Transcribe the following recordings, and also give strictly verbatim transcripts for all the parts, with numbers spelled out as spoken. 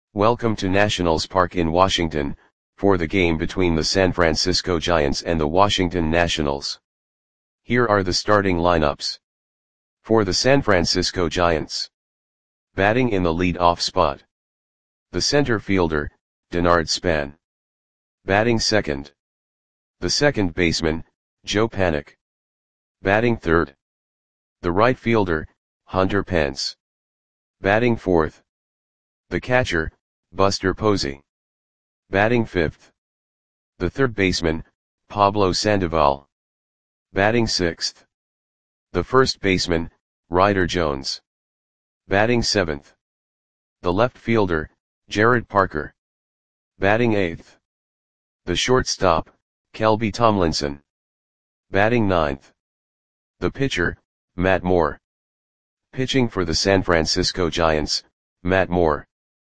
Welcome to Nationals Park in Washington, for the game between the San Francisco Giants and the Washington Nationals. Here are the starting lineups. For the San Francisco Giants. Batting in the lead-off spot. The center fielder, Denard Span. Batting second. The second baseman, Joe Panik. Batting third. The right fielder, Hunter Pence. Batting fourth. The catcher, Buster Posey. Batting fifth. The third baseman, Pablo Sandoval. Batting sixth. The first baseman, Ryder Jones. Batting seventh. The left fielder, Jarrod Parker. Batting eighth. The shortstop, Kelby Tomlinson. Batting ninth. The pitcher, Matt Moore. Pitching for the San Francisco Giants, Matt Moore.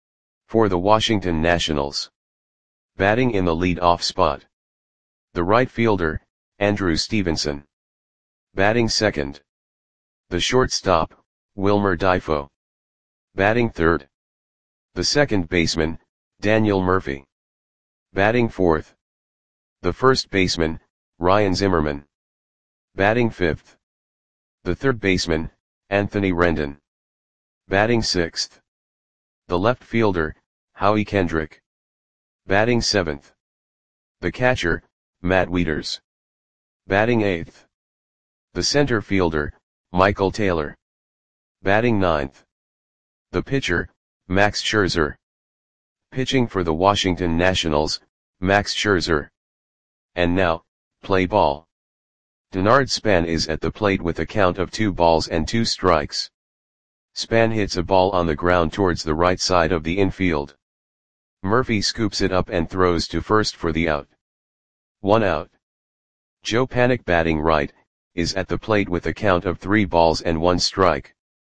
For the Washington Nationals. Batting in the lead-off spot. The right fielder, Andrew Stevenson. Batting second. The shortstop, Wilmer Difo. Batting third. The second baseman, Daniel Murphy. Batting fourth. The first baseman, Ryan Zimmerman. Batting fifth. The third baseman, Anthony Rendon. Batting sixth. The left fielder, Howie Kendrick. Batting seventh. The catcher, Matt Wieters. Batting eighth. The center fielder, Michael Taylor. Batting ninth. The pitcher, Max Scherzer. Pitching for the Washington Nationals, Max Scherzer. And now, play ball. Denard Span is at the plate with a count of two balls and two strikes. Span hits a ball on the ground towards the right side of the infield. Murphy scoops it up and throws to first for the out. One out. Joe Panik, batting right, is at the plate with a count of three balls and one strike.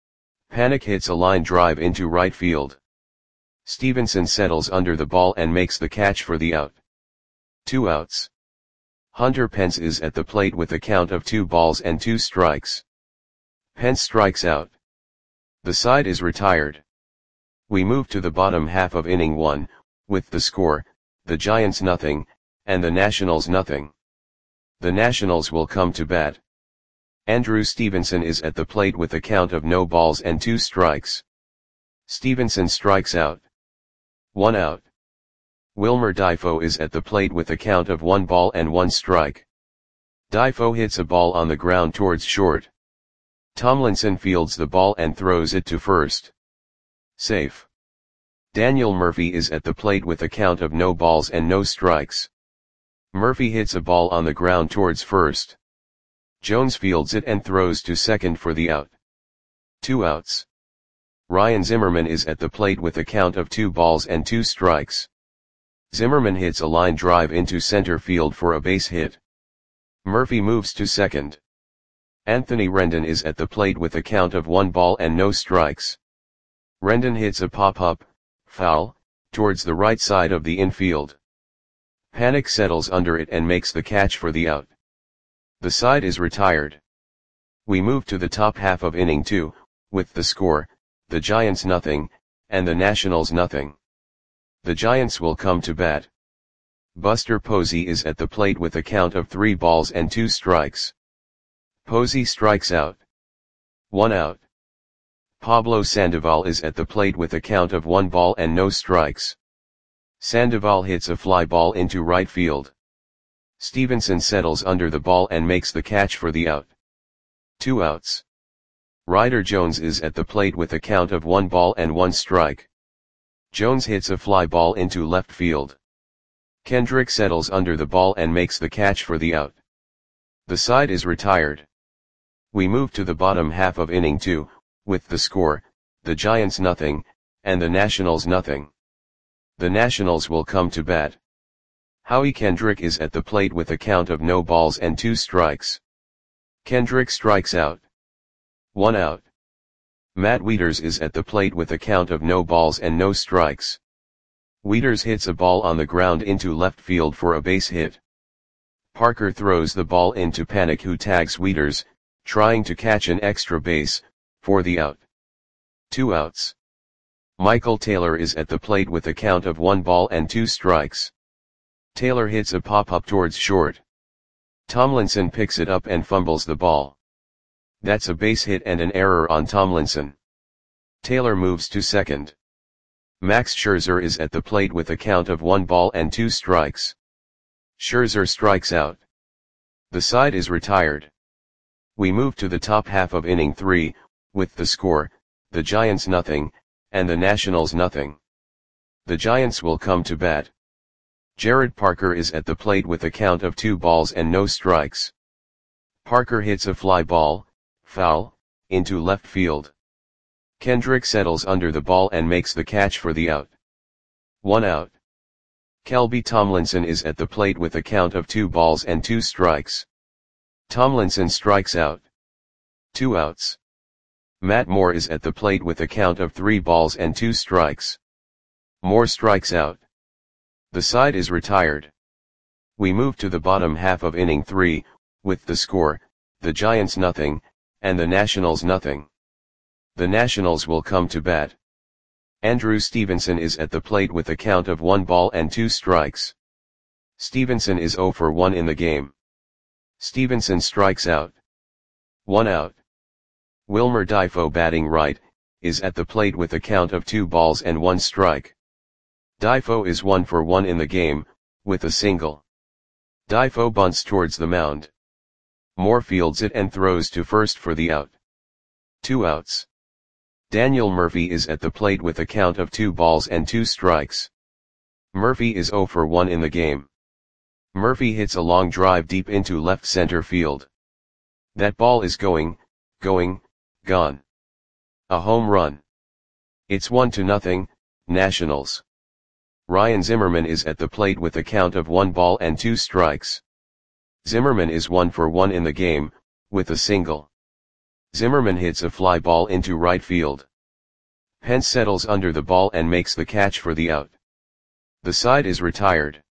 Panik hits a line drive into right field. Stevenson settles under the ball and makes the catch for the out. Two outs. Hunter Pence is at the plate with a count of two balls and two strikes. Pence strikes out. The side is retired. We move to the bottom half of inning one, with the score, the Giants nothing, and the Nationals nothing. The Nationals will come to bat. Andrew Stevenson is at the plate with a count of no balls and two strikes. Stevenson strikes out. One out. Wilmer Difo is at the plate with a count of one ball and one strike. Difo hits a ball on the ground towards short. Tomlinson fields the ball and throws it to first. Safe. Daniel Murphy is at the plate with a count of no balls and no strikes. Murphy hits a ball on the ground towards first. Jones fields it and throws to second for the out. Two outs. Ryan Zimmerman is at the plate with a count of two balls and two strikes. Zimmerman hits a line drive into center field for a base hit. Murphy moves to second. Anthony Rendon is at the plate with a count of one ball and no strikes. Rendon hits a pop-up, foul, towards the right side of the infield. Panik settles under it and makes the catch for the out. The side is retired. We move to the top half of inning two, with the score, the Giants nothing, and the Nationals nothing. The Giants will come to bat. Buster Posey is at the plate with a count of three balls and two strikes. Posey strikes out. One out. Pablo Sandoval is at the plate with a count of one ball and no strikes. Sandoval hits a fly ball into right field. Stevenson settles under the ball and makes the catch for the out. Two outs. Ryder Jones is at the plate with a count of one ball and one strike. Jones hits a fly ball into left field. Kendrick settles under the ball and makes the catch for the out. The side is retired. We move to the bottom half of inning two, with the score, the Giants nothing, and the Nationals nothing. The Nationals will come to bat. Howie Kendrick is at the plate with a count of no balls and two strikes. Kendrick strikes out. One out. Matt Wieters is at the plate with a count of no balls and no strikes. Wieters hits a ball on the ground into left field for a base hit. Parker throws the ball into Panik, who tags Wieters, trying to catch an extra base, for the out. Two outs. Michael Taylor is at the plate with a count of one ball and two strikes. Taylor hits a pop-up towards short. Tomlinson picks it up and fumbles the ball. That's a base hit and an error on Tomlinson. Taylor moves to second. Max Scherzer is at the plate with a count of one ball and two strikes. Scherzer strikes out. The side is retired. We move to the top half of inning three, with the score, the Giants nothing, and the Nationals nothing. The Giants will come to bat. Jared Parker is at the plate with a count of two balls and no strikes. Parker hits a fly ball, foul, into left field. Kendrick settles under the ball and makes the catch for the out. One out. Kelby Tomlinson is at the plate with a count of two balls and two strikes. Tomlinson strikes out. Two outs. Matt Moore is at the plate with a count of three balls and two strikes. Moore strikes out. The side is retired. We move to the bottom half of inning three, with the score, the Giants nothing, and the Nationals nothing. The Nationals will come to bat. Andrew Stevenson is at the plate with a count of one ball and two strikes. Stevenson is zero for one in the game. Stevenson strikes out. One out. Wilmer Difo, batting right, is at the plate with a count of two balls and one strike. Difo is one for one in the game, with a single. Difo bunts towards the mound. Moore fields it and throws to first for the out. Two outs. Daniel Murphy is at the plate with a count of two balls and two strikes. Murphy is zero for one in the game. Murphy hits a long drive deep into left center field. That ball is going, going, gone. A home run. It's one to nothing, Nationals. Ryan Zimmerman is at the plate with a count of one ball and two strikes. Zimmerman is one for one in the game, with a single. Zimmerman hits a fly ball into right field. Pence settles under the ball and makes the catch for the out. The side is retired.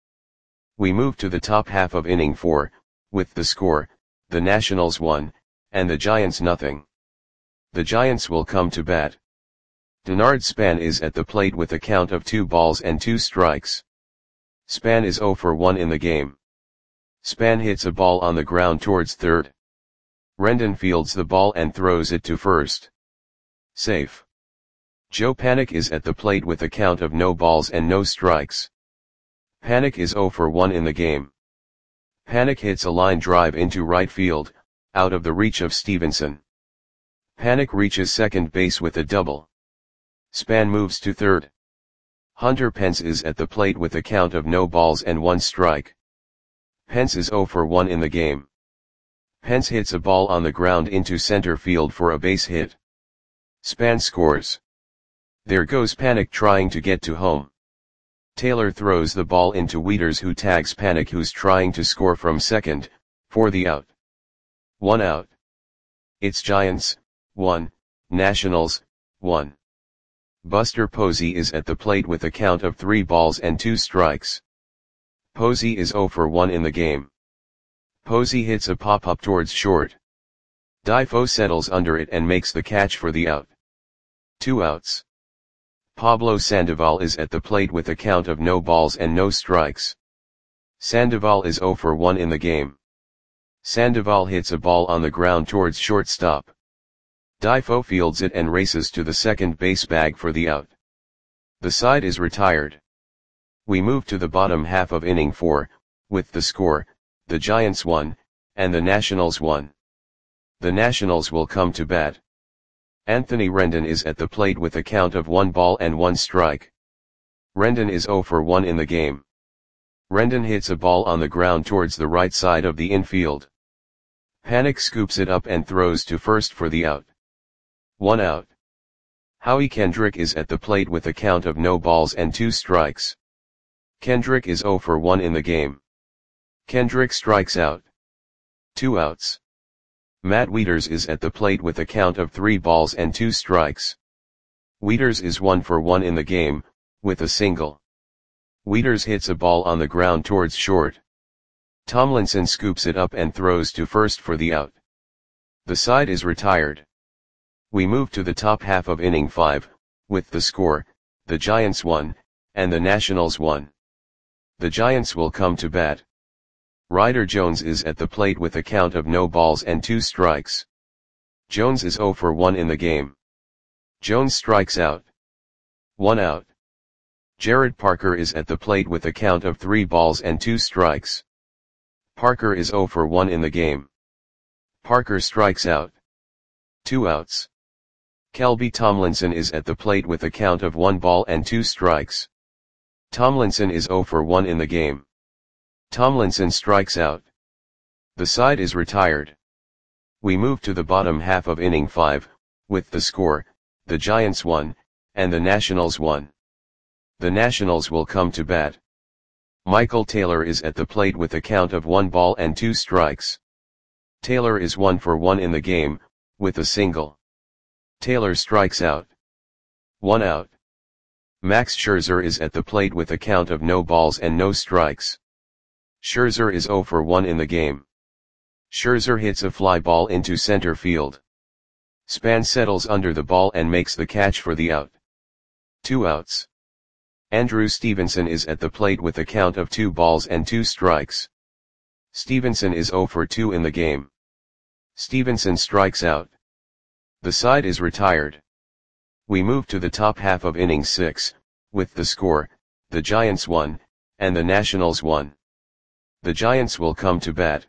We move to the top half of inning four, with the score, the Nationals one, and the Giants nothing. The Giants will come to bat. Denard Span is at the plate with a count of two balls and two strikes. Span is zero for one in the game. Span hits a ball on the ground towards third. Rendon fields the ball and throws it to first. Safe. Joe Panik is at the plate with a count of no balls and no strikes. Panik is zero for one in the game. Panik hits a line drive into right field, out of the reach of Stevenson. Panik reaches second base with a double. Span moves to third. Hunter Pence is at the plate with a count of no balls and one strike. Pence is zero for one in the game. Pence hits a ball on the ground into center field for a base hit. Span scores. There goes Panik trying to get to home. Taylor throws the ball into Wieters, who tags Panik, who's trying to score from second, for the out. One out. It's Giants, one, Nationals, one. Buster Posey is at the plate with a count of three balls and two strikes. Posey is zero for one in the game. Posey hits a pop-up towards short. Difo settles under it and makes the catch for the out. Two outs. Pablo Sandoval is at the plate with a count of no balls and no strikes. Sandoval is zero for one in the game. Sandoval hits a ball on the ground towards shortstop. Difo fields it and races to the second base bag for the out. The side is retired. We move to the bottom half of inning four, with the score, the Giants one, and the Nationals one. The Nationals will come to bat. Anthony Rendon is at the plate with a count of one ball and one strike. Rendon is zero for one in the game. Rendon hits a ball on the ground towards the right side of the infield. Panik scoops it up and throws to first for the out. One out. Howie Kendrick is at the plate with a count of no balls and two strikes. Kendrick is zero for one in the game. Kendrick strikes out. Two outs. Matt Wieters is at the plate with a count of three balls and two strikes. Wieters is one for one in the game, with a single. Wieters hits a ball on the ground towards short. Tomlinson scoops it up and throws to first for the out. The side is retired. We move to the top half of inning five, with the score, the Giants one, and the Nationals one. The Giants will come to bat. Ryder Jones is at the plate with a count of no balls and two strikes. Jones is zero for one in the game. Jones strikes out. One out. Jared Parker is at the plate with a count of three balls and two strikes. Parker is zero for one in the game. Parker strikes out. Two outs. Kelby Tomlinson is at the plate with a count of one ball and two strikes. Tomlinson is zero for one in the game. Tomlinson strikes out. The side is retired. We move to the bottom half of inning five, with the score, the Giants one, and the Nationals one. The Nationals will come to bat. Michael Taylor is at the plate with a count of one ball and two strikes. Taylor is one for one in the game, with a single. Taylor strikes out. One out. Max Scherzer is at the plate with a count of no balls and no strikes. Scherzer is zero for one in the game. Scherzer hits a fly ball into center field. Span settles under the ball and makes the catch for the out. Two outs. Andrew Stevenson is at the plate with a count of two balls and two strikes. Stevenson is zero for two in the game. Stevenson strikes out. The side is retired. We move to the top half of inning six, with the score, the Giants one, and the Nationals one. The Giants will come to bat.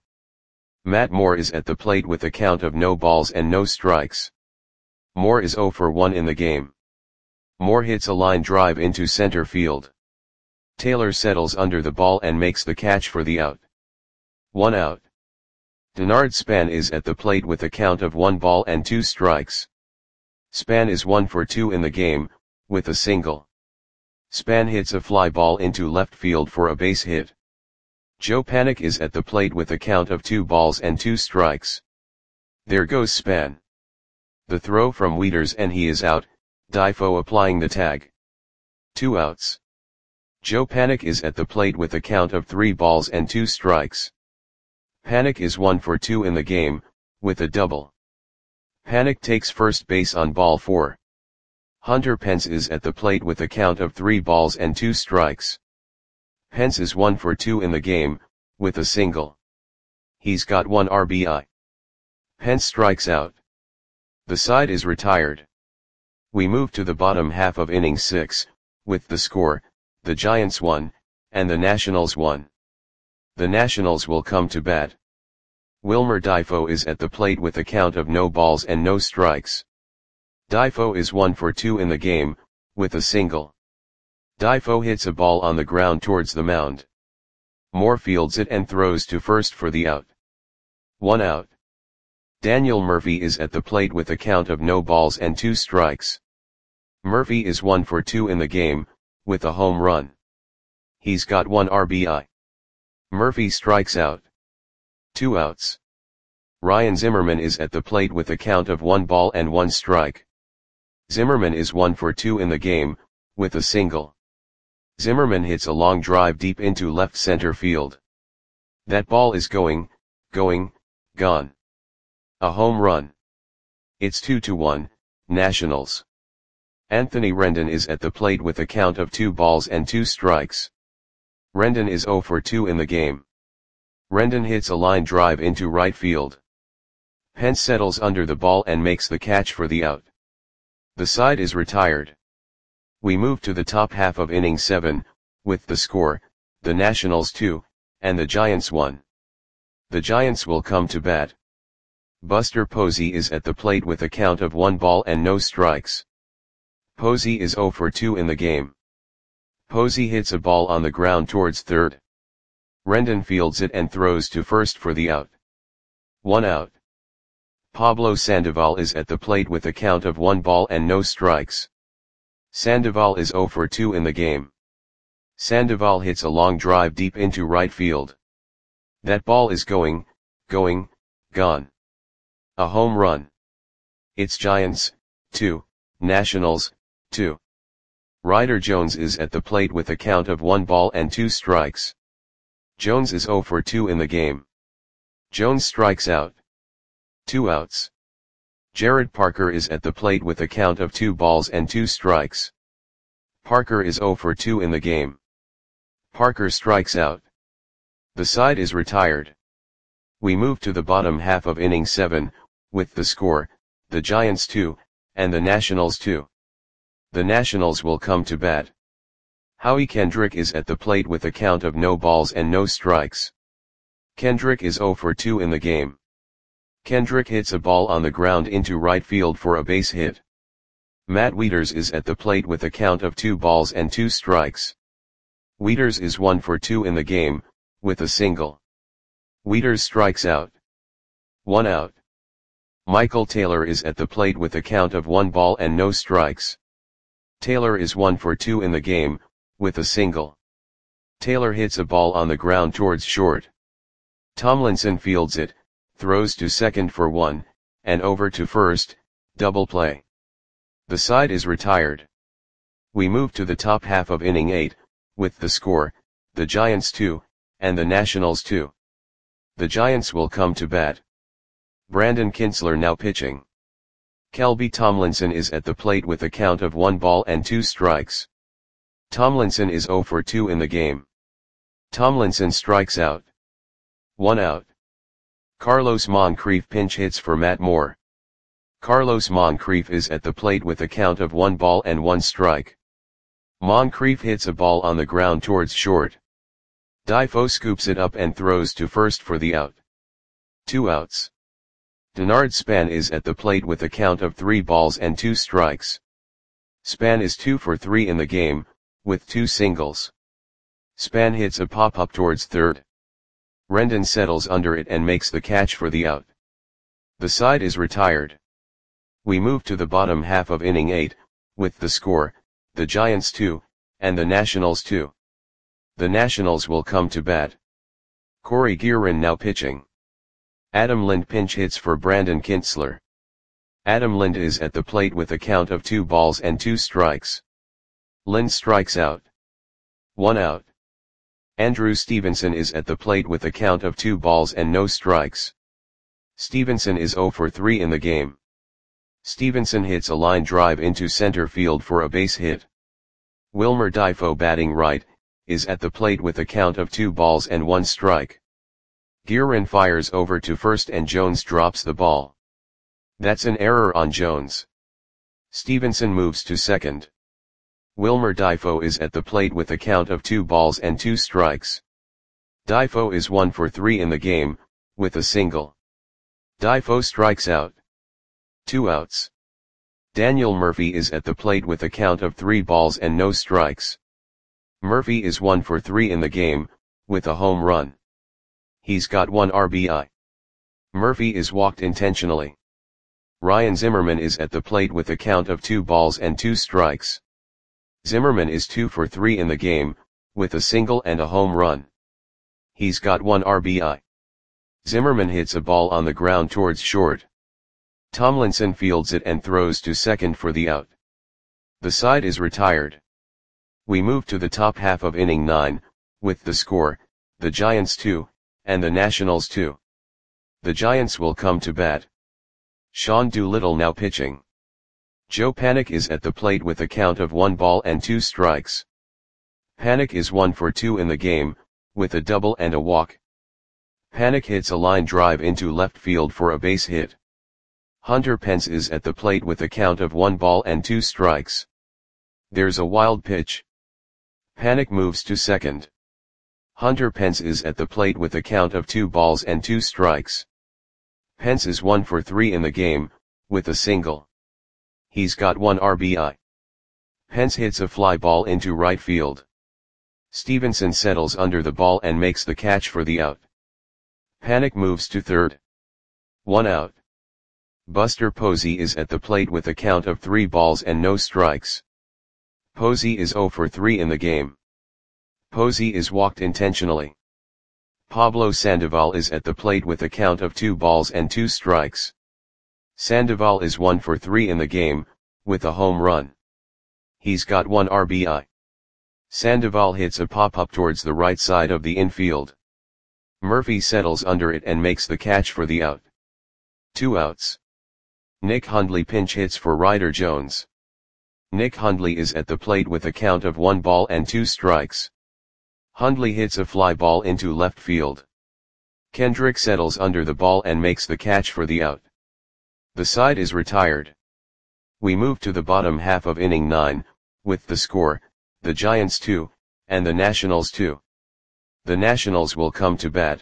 Matt Moore is at the plate with a count of no balls and no strikes. Moore is zero for one in the game. Moore hits a line drive into center field. Taylor settles under the ball and makes the catch for the out. One out. Denard Span is at the plate with a count of one ball and two strikes. Span is one for two in the game, with a single. Span hits a fly ball into left field for a base hit. Joe Panik is at the plate with a count of two balls and two strikes. There goes Span. The throw from Wieters and he is out, Difo applying the tag. Two outs. Joe Panik is at the plate with a count of three balls and two strikes. Panik is one for two in the game, with a double. Panik takes first base on ball four. Hunter Pence is at the plate with a count of three balls and two strikes. Pence is one for two in the game, with a single. He's got one R B I. Pence strikes out. The side is retired. We move to the bottom half of inning six, with the score, the Giants one, and the Nationals one. The Nationals will come to bat. Wilmer Difo is at the plate with a count of no balls and no strikes. Difo is one for two in the game, with a single. Difo hits a ball on the ground towards the mound. Moore fields it and throws to first for the out. One out. Daniel Murphy is at the plate with a count of no balls and two strikes. Murphy is one for two in the game, with a home run. He's got one R B I. Murphy strikes out. Two outs. Ryan Zimmerman is at the plate with a count of one ball and one strike. Zimmerman is one for two in the game, with a single. Zimmerman hits a long drive deep into left center field. That ball is going, going, gone. A home run. It's two to one, Nationals. Anthony Rendon is at the plate with a count of two balls and two strikes. Rendon is zero for two in the game. Rendon hits a line drive into right field. Pence settles under the ball and makes the catch for the out. The side is retired. We move to the top half of inning seven, with the score, the Nationals two, and the Giants one. The Giants will come to bat. Buster Posey is at the plate with a count of one ball and no strikes. Posey is zero for two in the game. Posey hits a ball on the ground towards third. Rendon fields it and throws to first for the out. One out. Pablo Sandoval is at the plate with a count of one ball and no strikes. Sandoval is zero for two in the game. Sandoval hits a long drive deep into right field. That ball is going, going, gone. A home run. It's Giants, two, Nationals, two. Ryder Jones is at the plate with a count of one ball and two strikes. Jones is zero for two in the game. Jones strikes out. Two outs. Jared Parker is at the plate with a count of two balls and two strikes. Parker is zero for two in the game. Parker strikes out. The side is retired. We move to the bottom half of inning seven, with the score, the Giants two, and the Nationals two. The Nationals will come to bat. Howie Kendrick is at the plate with a count of no balls and no strikes. Kendrick is zero for two in the game. Kendrick hits a ball on the ground into right field for a base hit. Matt Wieters is at the plate with a count of two balls and two strikes. Wieters is one for two in the game, with a single. Wieters strikes out. One out. Michael Taylor is at the plate with a count of one ball and no strikes. Taylor is one for two in the game, with a single. Taylor hits a ball on the ground towards short. Tomlinson fields it, throws to second for one, and over to first, double play. The side is retired. We move to the top half of inning eight, with the score, the Giants two, and the Nationals two. The Giants will come to bat. Brandon Kintzler now pitching. Kelby Tomlinson is at the plate with a count of one ball and two strikes. Tomlinson is zero for two in the game. Tomlinson strikes out. One out. Carlos Moncrief pinch hits for Matt Moore. Carlos Moncrief is at the plate with a count of one ball and one strike. Moncrief hits a ball on the ground towards short. Difo scoops it up and throws to first for the out. Two outs. Denard Span is at the plate with a count of three balls and two strikes. Span is two for three in the game, with two singles. Span hits a pop-up towards third. Rendon settles under it and makes the catch for the out. The side is retired. We move to the bottom half of inning eight, with the score, the Giants two, and the Nationals two. The Nationals will come to bat. Corey Guerin now pitching. Adam Lind pinch hits for Brandon Kintzler. Adam Lind is at the plate with a count of two balls and two strikes. Lind strikes out. One out. Andrew Stevenson is at the plate with a count of two balls and no strikes. Stevenson is zero for three in the game. Stevenson hits a line drive into center field for a base hit. Wilmer Difo batting right, is at the plate with a count of two balls and one strike. Guerin fires over to first and Jones drops the ball. That's an error on Jones. Stevenson moves to second. Wilmer Difo is at the plate with a count of two balls and two strikes. Difo is one for three in the game, with a single. Difo strikes out. Two outs. Daniel Murphy is at the plate with a count of three balls and no strikes. Murphy is one for three in the game, with a home run. He's got one R B I. Murphy is walked intentionally. Ryan Zimmerman is at the plate with a count of two balls and two strikes. Zimmerman is two for three in the game, with a single and a home run. He's got one R B I. Zimmerman hits a ball on the ground towards short. Tomlinson fields it and throws to second for the out. The side is retired. We move to the top half of inning nine, with the score, the Giants two, and the Nationals two. The Giants will come to bat. Sean Doolittle now pitching. Joe Panik is at the plate with a count of one ball and two strikes. Panik is one for two in the game, with a double and a walk. Panik hits a line drive into left field for a base hit. Hunter Pence is at the plate with a count of one ball and two strikes. There's a wild pitch. Panik moves to second. Hunter Pence is at the plate with a count of two balls and two strikes. Pence is one for three in the game, with a single. He's got one R B I. Pence hits a fly ball into right field. Stevenson settles under the ball and makes the catch for the out. Panik moves to third. One out. Buster Posey is at the plate with a count of three balls and no strikes. Posey is zero for three in the game. Posey is walked intentionally. Pablo Sandoval is at the plate with a count of two balls and two strikes. Sandoval is one for three in the game, with a home run. He's got one R B I. Sandoval hits a pop-up towards the right side of the infield. Murphy settles under it and makes the catch for the out. Two outs. Nick Hundley pinch hits for Ryder Jones. Nick Hundley is at the plate with a count of one ball and two strikes. Hundley hits a fly ball into left field. Kendrick settles under the ball and makes the catch for the out. The side is retired. We move to the bottom half of inning nine, with the score, the Giants two, and the Nationals two. The Nationals will come to bat.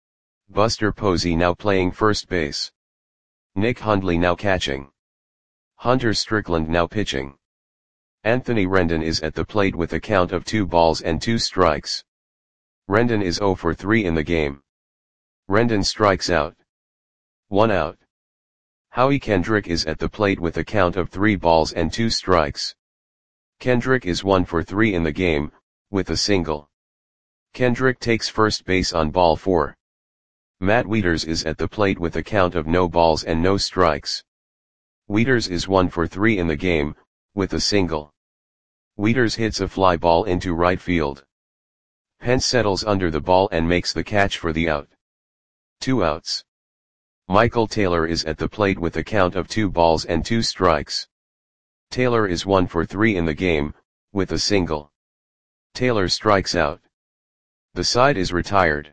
Buster Posey now playing first base. Nick Hundley now catching. Hunter Strickland now pitching. Anthony Rendon is at the plate with a count of two balls and two strikes. Rendon is oh for three in the game. Rendon strikes out. One out. Howie Kendrick is at the plate with a count of three balls and two strikes. Kendrick is one for three in the game, with a single. Kendrick takes first base on ball four. Matt Wieters is at the plate with a count of no balls and no strikes. Wieters is one for three in the game, with a single. Wieters hits a fly ball into right field. Pence settles under the ball and makes the catch for the out. Two outs. Michael Taylor is at the plate with a count of two balls and two strikes. Taylor is one for three in the game, with a single. Taylor strikes out. The side is retired.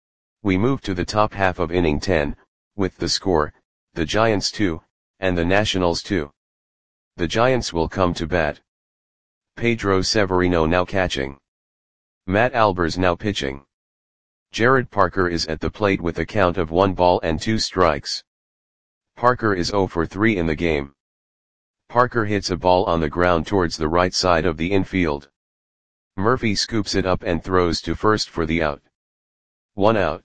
We move to the top half of inning ten, with the score, the Giants two, and the Nationals two. The Giants will come to bat. Pedro Severino now catching. Matt Albers now pitching. Jared Parker is at the plate with a count of one ball and two strikes. Parker is oh for three in the game. Parker hits a ball on the ground towards the right side of the infield. Murphy scoops it up and throws to first for the out. One out.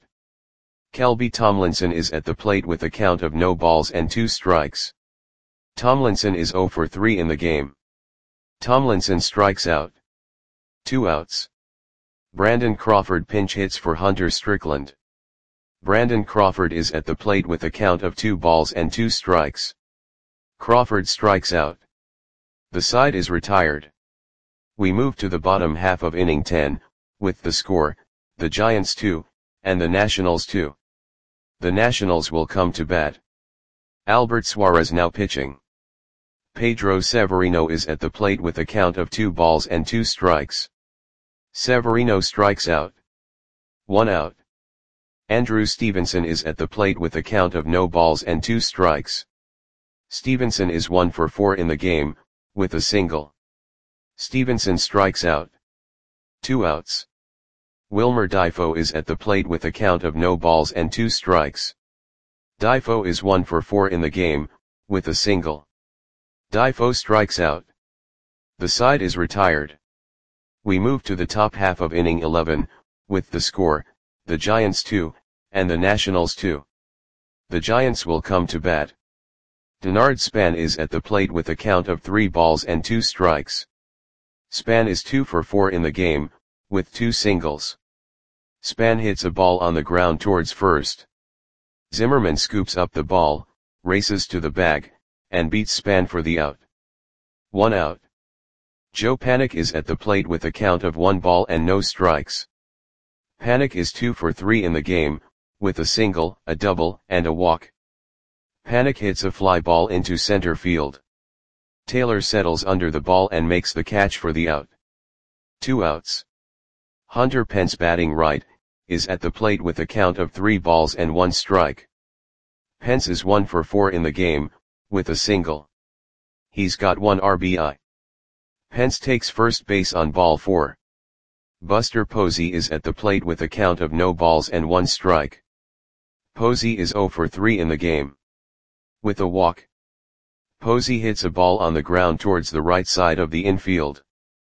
Kelby Tomlinson is at the plate with a count of no balls and two strikes. Tomlinson is oh for three in the game. Tomlinson strikes out. Two outs. Brandon Crawford pinch hits for Hunter Strickland. Brandon Crawford is at the plate with a count of two balls and two strikes. Crawford strikes out. The side is retired. We move to the bottom half of inning ten, with the score, the Giants two, and the Nationals two. The Nationals will come to bat. Albert Suarez now pitching. Pedro Severino is at the plate with a count of two balls and two strikes. Severino strikes out. One out. Andrew Stevenson is at the plate with a count of no balls and two strikes. Stevenson is one for four in the game, with a single. Stevenson strikes out. Two outs. Wilmer Difo is at the plate with a count of no balls and two strikes. Difo is one for four in the game, with a single. Difo strikes out. The side is retired. We move to the top half of inning eleven, with the score, the Giants two, and the Nationals two. The Giants will come to bat. Denard Span is at the plate with a count of three balls and two strikes. Span is two for four in the game, with two singles. Span hits a ball on the ground towards first. Zimmerman scoops up the ball, races to the bag, and beats Span for the out. One out. Joe Panik is at the plate with a count of one ball and no strikes. Panik is two for three in the game, with a single, a double, and a walk. Panik hits a fly ball into center field. Taylor settles under the ball and makes the catch for the out. Two outs. Hunter Pence batting right, is at the plate with a count of three balls and one strike. Pence is one for four in the game, with a single. He's got one R B I. Pence takes first base on ball four. Buster Posey is at the plate with a count of no balls and one strike. Posey is oh for three in the game. With a walk. Posey hits a ball on the ground towards the right side of the infield.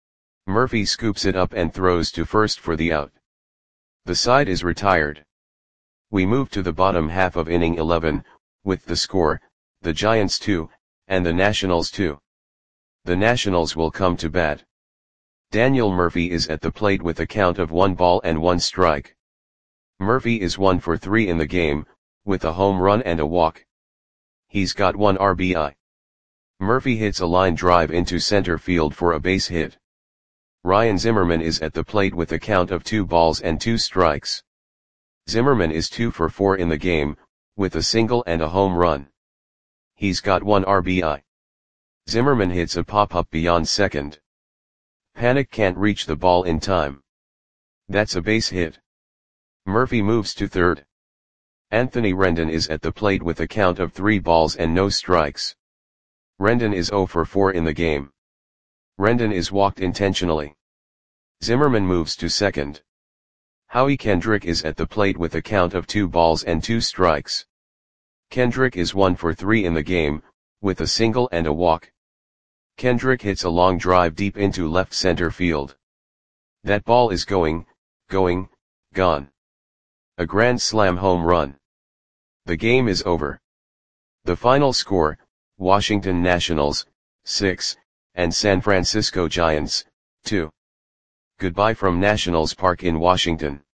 Murphy scoops it up and throws to first for the out. The side is retired. We move to the bottom half of inning eleven, with the score, the Giants two, and the Nationals two. The Nationals will come to bat. Daniel Murphy is at the plate with a count of one ball and one strike. Murphy is one for three in the game, with a home run and a walk. He's got one R B I. Murphy hits a line drive into center field for a base hit. Ryan Zimmerman is at the plate with a count of two balls and two strikes. Zimmerman is two for four in the game, with a single and a home run. He's got one R B I. Zimmerman hits a pop-up beyond second. Panik can't reach the ball in time. That's a base hit. Murphy moves to third. Anthony Rendon is at the plate with a count of three balls and no strikes. Rendon is zero for four in the game. Rendon is walked intentionally. Zimmerman moves to second. Howie Kendrick is at the plate with a count of two balls and two strikes. Kendrick is one for three in the game, with a single and a walk. Kendrick hits a long drive deep into left center field. That ball is going, going, gone. A grand slam home run. The game is over. The final score, Washington Nationals, six, and San Francisco Giants, two. Goodbye from Nationals Park in Washington.